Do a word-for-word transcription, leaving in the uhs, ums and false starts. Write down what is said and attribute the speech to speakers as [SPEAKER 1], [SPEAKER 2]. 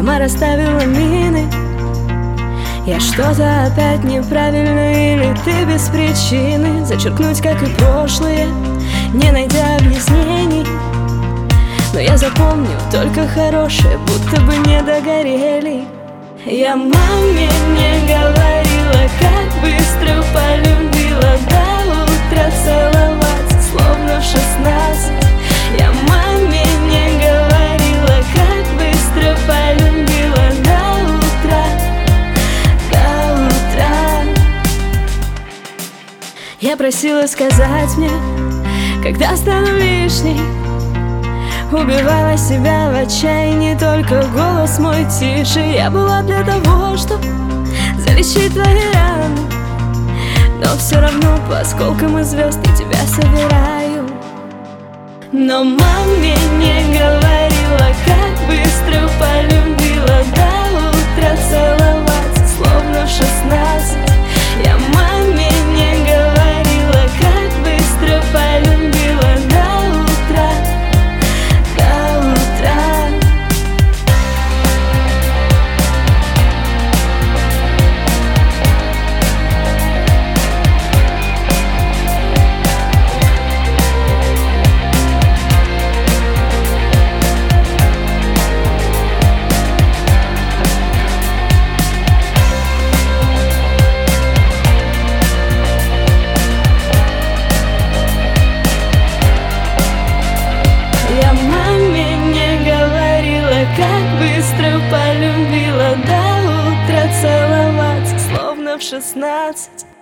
[SPEAKER 1] сама расставила мины. Я что-то опять неправильно, или ты без причины зачеркнуть, как и прошлое, не найдя объяснений. Но я запомню только хорошее, будто бы не догорели. Я маме не говорила, как быстро полюбила, до утра целоваться, словно в шестнадцать. Я маме не говорила, как быстро полюбила, до утра, до утра. Я просила сказать мне, когда стану лишней. Убивала себя в отчаянии, только голос мой тише. Я была для того, чтобы залечить твои раны, но все равно по осколкам и звезд я тебя собираю. Но маме не говорила, как быстро полюбила, до утра целоваться, словно в шестнадцать. Я маме не говорила, как быстро полюбила, до утра, до утра. Как быстро полюбила, до утра целоваться, словно в шестнадцать.